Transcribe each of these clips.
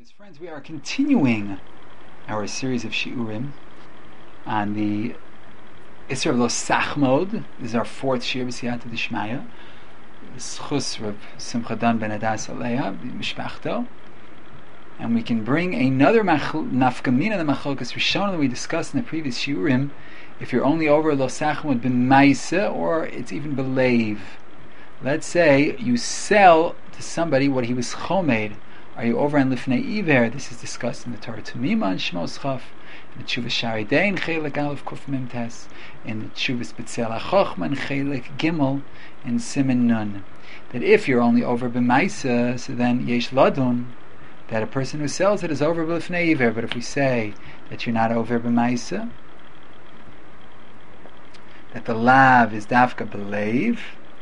Dear friends, we are continuing our series of shiurim on the Isser of Lo Sachmod. This is our fourth shiur b'siyata d'shmaya. Schus Reb Simcha Dan ben Adas Aleha Mishpachto, and we can bring another nafkamina the machlokes Rishon that we discussed in the previous shiurim. If you're only over Lo Sachmod b'maisa, or it's even b'leiv. Let's say you sell to somebody what he was chomed. Are you over on Lifnei Iver? This is discussed in the Torah Tumima and Shmos Chaf, in the Tshuvas Shari Dein Chelik Aleph Kuf Mem Tes, in the Tshuvas B'Tzel HaChochma and Chelik Gimel in Siman Nun. That if you're only over b'maisa, so then Yesh Ladun, that a person who sells it is over Lifnei Iver. But if we say that you're not over b'maisa, that the lav is dafka b'leiv,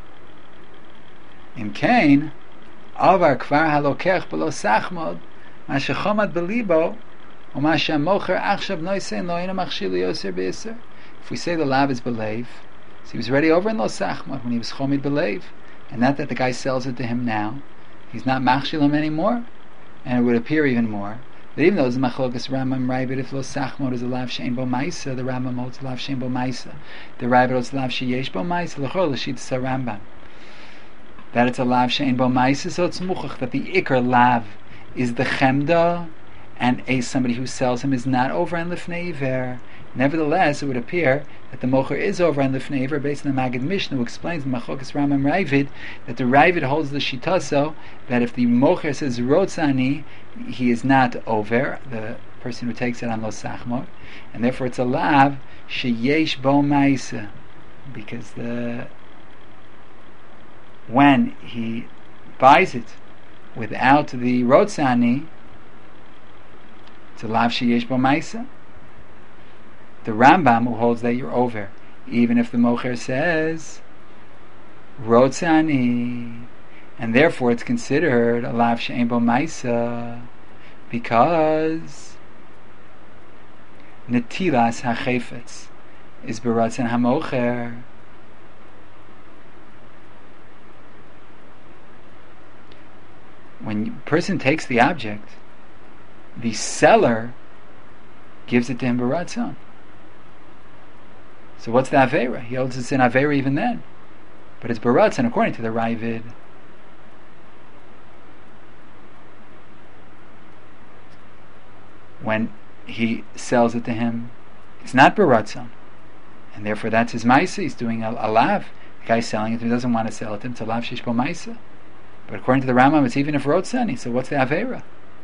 in Cain, Avar kvar halokech b'lo sachmod, ma shechomad b'libo, o ma she'mocher achshav noisein lo ina machshil yoser b'yisser. If we say the lav is b'leiv, so he was already over in lo sachmod when he was chomid b'leiv, and not that the guy sells it to him now, he's not machshil him anymore, and it would appear even more that even though it's machlokas Rambam Ravid, if lo sachmod is a lav she'en bo maisa, the Rambam holds lav she'en bo maisa, the Ravid holds lav she'yesh bo maisa, l'chor l'shit sa Rambam, that it's a lav she'en bo maisa, so it's muchach that the ikar lav is the chemda, and somebody who sells him is not over on lifnei iver. Nevertheless, it would appear that the mocher is over on lifnei iver, based on the Maggid Mishnah, who explains in Machokas Rambam Ravid that the Ravid holds the shitaso that if the mocher says rotzani, he is not over, the person who takes it on lo sachmor, and therefore it's a lav sheyesh bo maisa, because when he buys it without the rotzani, it's a lav sheyesh bo maisa. The Rambam, who holds that you're over, even if the mocher says rotzani, and therefore it's considered a lav she'en bo maisa, because netilas hachefetz is beratzon hamocher. When a person takes the object, the seller gives it to him beratzon. So what's the Aveira? He holds it's an Aveira even then. But it's beratzon according to the Ravid. When he sells it to him, it's not beratzon. And therefore that's his maisa. He's doing a lav. The guy's selling it, he doesn't want to sell it to him. It's a lav shish bo maisa. But according to the Rambam, it's even if rotzani. So what's the Aveira?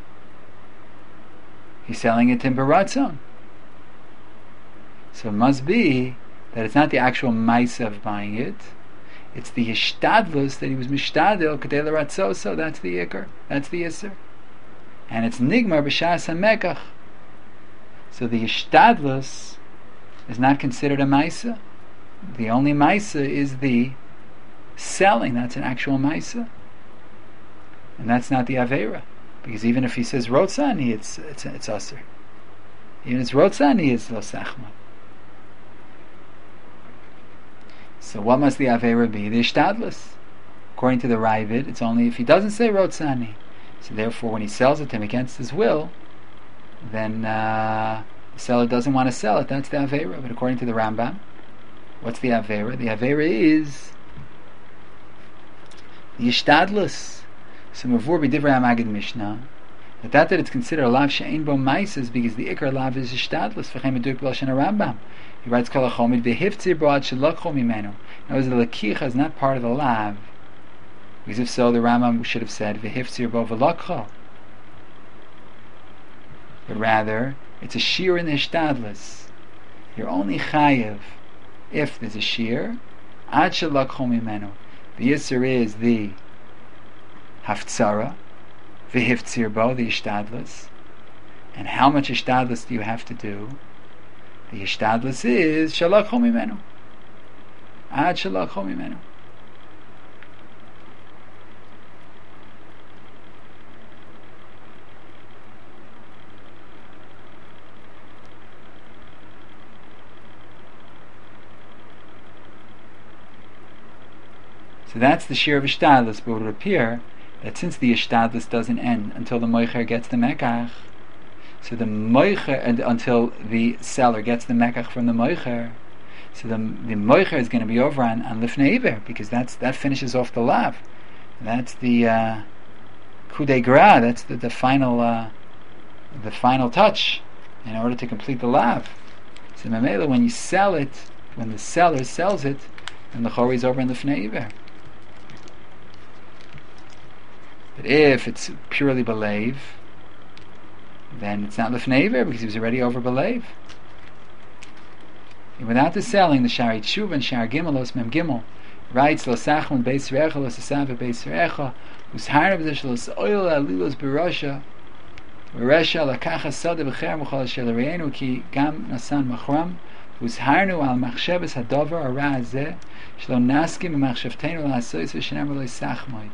He's selling it to him beratzon. So it must be that it's not the actual maisa of buying it, it's the hishtadlus that he was mishtadel kadei l'ratzoso. That's the ikar, that's the isser, and it's nigmar b'shas hamekach. So the hishtadlus is not considered a maisa. The only maisa is the selling. That's an actual maisa, and that's not the aveira, because even if he says rotzani, it's aser. Even if it's rotzani, it's lo sachma. So what must the Aveira be? The Ishtadlus. According to the Ravid, it's only if he doesn't say Rotzani. So therefore, when he sells it to him against his will, then the seller doesn't want to sell it. That's the Aveira. But according to the Rambam, what's the Aveira? The Aveira is the Ishtadlus. So Mavur b'divrei Maggid Mishnah, that it's considered a lav she'en bo maisa is because the ikar lav is Ishtadlus. V'chein meduk b'lashon Rambam. He writes kol hachomid v'hiftzir bo ad shelakcho mimenu. Now, the lakicha is not part of the lav, because if so, the Rambam should have said v'hiftzir bo v'lakcho. But rather, it's a shear in the hishtadlus. You're only chayev if there's a shear ad shelakcho mimenu. The yisur is the haftzara v'hiftzir bo, the hishtadlus. And how much hishtadlus do you have to do? The hishtadlus is shalach ho mimenu. Ad shalach ho mimenu. So that's the shear of hishtadlus, but it would appear that since the Ishtadlis doesn't end until the Moicher gets the Mekach, so the Moicher, and until the seller gets the Mekach from the Moicher, so the Moicher is going to be over on Lifnei Iber, because that finishes off the Lav. That's the coup de grace, that's the final touch in order to complete the Lav. So Mamela, when you sell it, when the seller sells it, then the Chori is over in Lifnei Iber. But if it's purely Belev, then it's not Lifnei Iber, because he was already over Belev. And without the selling, the Shari Tshuva and Shar Gimelos Mem Gimel writes, Lo Sachmon Beis Recha, Lo Sasav Beis Recha, Us Harna B'Zesh Lo S'oil Alilos B'Rosha, V'Resha Lakacha Sada B'Cher M'chol Shel Reinu Ki Gam Nasan Machram, Us Harnu Al Machshavas Hadover Ara Zeh, Shlo Naskim M'Machshavteinu L'Asois V'Shenem Lo Sachmoit.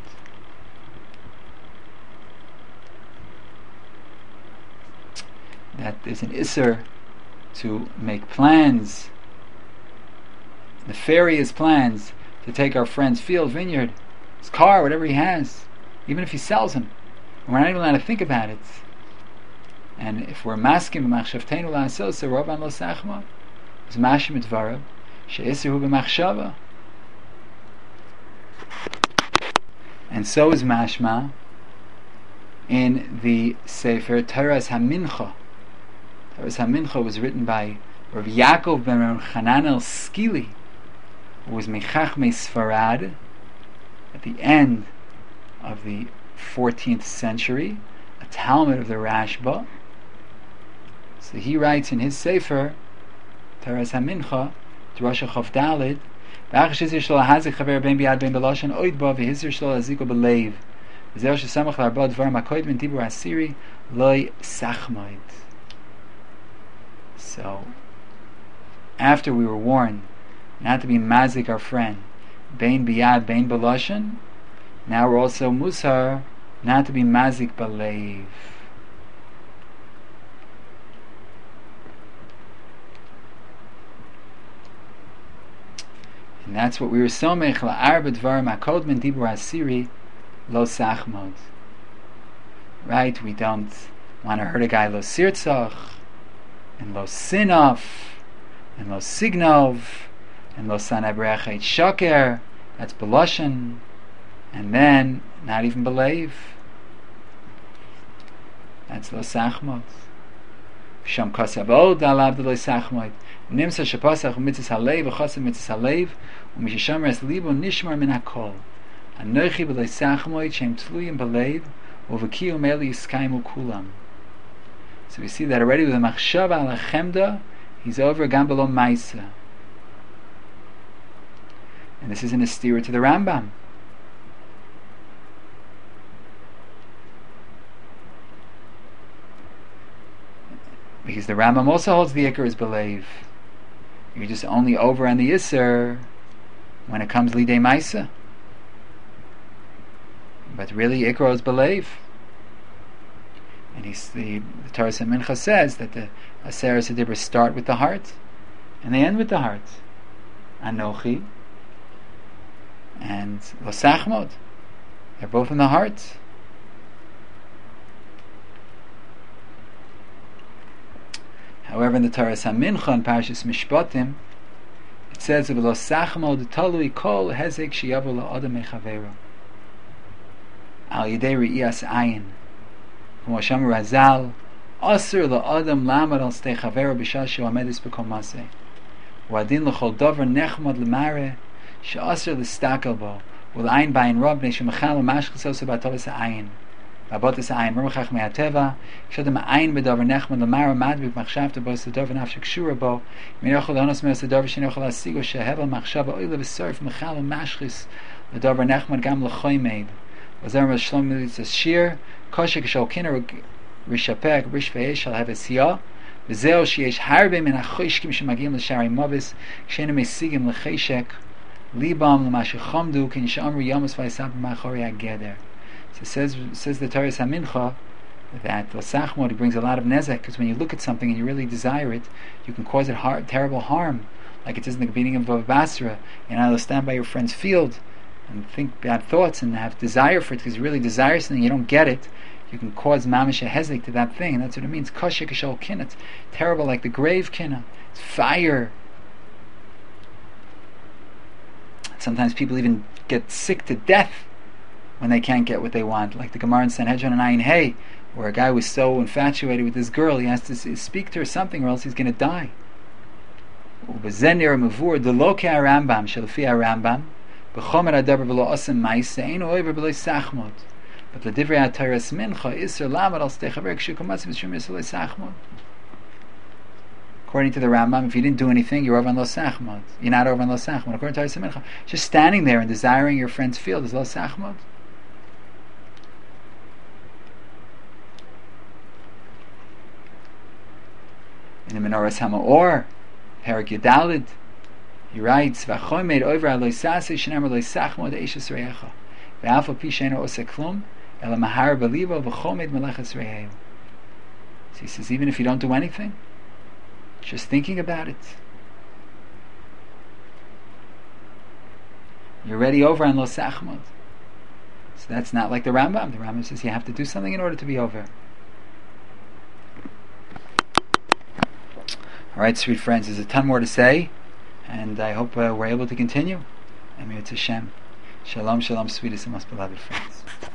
That there's an Isser to make plans, nefarious plans, to take our friend's field, vineyard, his car, whatever he has, even if he sells him, and we're not even allowed to think about it. And if we're masking b'machshavteinu la'asos, so Rabban lo sachma, is mashim et dvarav, she'isru b'machshava. And so is mashma in the Sefer Teras HaMincha. Teras HaMincha was written by Rav Yaakov ben Chanan el Skili, who was Mechachmei Sfarad at the end of the 14th century, a Talmud of the Rashba. So he writes in his Sefer Teras HaMincha, Drasha Chav Daled, V'achas Yizir Shlo Hazik Chaver Ben Biad Ben Beloshan Oid Ba V'Yizir Shlo Aziko B'Leiv V'Zeh Shesamach L'Arba Dvar Makoid Ben Tibur Asiri Loi Sachmoid. So, after we were warned not to be mazik our friend, Bein Biyad, Bein Beloshan, now we're also musar not to be mazik b'leiv. And that's what we were somech la'arba dvarim hakod men dibur asiri lo sachmod. Right? We don't want to hurt a guy lo sirtzach, and lo sinov, and lo signov, and lo sanabrecha et shaker, that's beloshen, and then not even believe, that's lo sachmod. Sham kasavod alav de lo sachmod. Nimsa shapasach mitzis halev v'chasim mitzis halev u'mishishamar es libo nishmar min hakol. Anochi b'lo sachmod shem tluyim believe u'v'kiyu meli yiskaimu kulam. So we see that already with the machshava al chemda, he's over gam below maisa. And this is in a stira to the Rambam. Because the Rambam also holds the ikar is believe. You're just only over on the Yisr when it comes lidei maisa. But really ikar is believe. And the Torah Mincha says that the Aseret Sedibra start with the heart and they end with the heart. Anochi and Lo Sachmod, they're both in the heart. However, in the Torah Mincha in Parashas Mishpatim, it says Lo Sachmod talui kol hezek sheyavu la'adam mechaveru al yidei re'iyas ayin. Moshem Razal, Asr la'adam lamad al stei chaveru b'shah she'amedis b'kol maseh. U'adin l'chol dover nechmad l'mare she'asr l'stakel bo u'l'ayin b'ayin rob b'nei she'machal u'mashchis osu b'atovis ha'ayin b'abotis ha'ayin mermachach me'ateva she'adam ha'ayin b'dover nechmad l'mare madbik machshavta bo s'dover nafshek shura bo minachol l'onos me'os l'dover she'nochol asigo she'hevel machshava oile v'sorf machal u'mashchis l'dover nechmad gam l'choymeid Wazer Shlomo Mitzvah Shir Koshek Shal Kiner Rishapek Rishvei Shal have a Siyah V'zeo Sheyesh Harbe Min HaChoshkim Shemagim L'Shari Movis Shenem Mesigim L'Cheshek Libam L'Mashichamdu Kin Shamru Yomus V'Yisab Ma'achori HaGeder. So says the Torah Mincha that L'Sachmod brings a lot of nezek, because when you look at something and you really desire it, you can cause it terrible harm, like it says in the beginning of Bava Basra. You're not allowed to stand by your friend's field and think bad thoughts and have desire for it because you really desire something, you don't get it, you can cause mamish a hezek to that thing, and that's what it means. Kosher kishol kinna. It's terrible, like the grave kinna. It's fire. Sometimes people even get sick to death when they can't get what they want, like the Gemara in Sanhedrin and Ayin Hey, where a guy was so infatuated with this girl, he has to speak to her something or else he's going to die. But the divrei ha'Torah's mincha iser lamed al stechaber kshukamatz v'shum yisrael sachmod. According to the Rambam, if you didn't do anything, you're over on lo sachmod. You're not over on lo sachmod. According to Torah's mincha, just standing there and desiring your friend's field is lo sachmod. In the Menorahs Hamaor, Perak Yudalid, he writes, "V'chomed over aloy sasei shenemar loy sachmod eishes reicha, ve'afal pi she'eino oseh klum, ela mahar belivo v'chomed melechas reihem." So he says, even if you don't do anything, just thinking about it, you're already over on lo sachmod. So that's not like the Rambam. The Rambam says you have to do something in order to be over. Alright, sweet friends, there's a ton more to say, and I hope we're able to continue. Amir Tashem. Shalom, shalom, sweetest and most beloved friends.